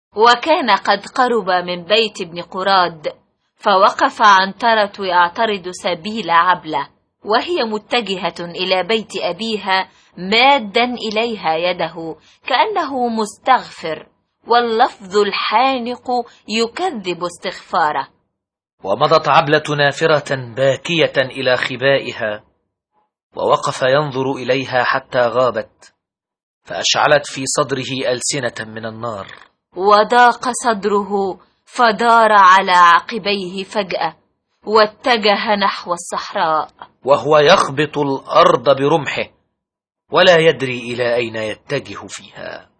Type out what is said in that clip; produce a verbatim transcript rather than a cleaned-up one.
وكان قد قرب من بيت ابن قراد، فوقف عنترة يعترض سبيل عبلة وهي متجهة إلى بيت أبيها، مادا إليها يده كأنه مستغفر، واللفظ الحانق يكذب استغفاره. ومضت عبلة نافرة باكية إلى خبائها، ووقف ينظر إليها حتى غابت، فأشعلت في صدره ألسنة من النار، وضاق صدره فدار على عقبيه فجأة واتجه نحو الصحراء، وهو يخبط الأرض برمحه ولا يدري إلى أين يتجه فيها.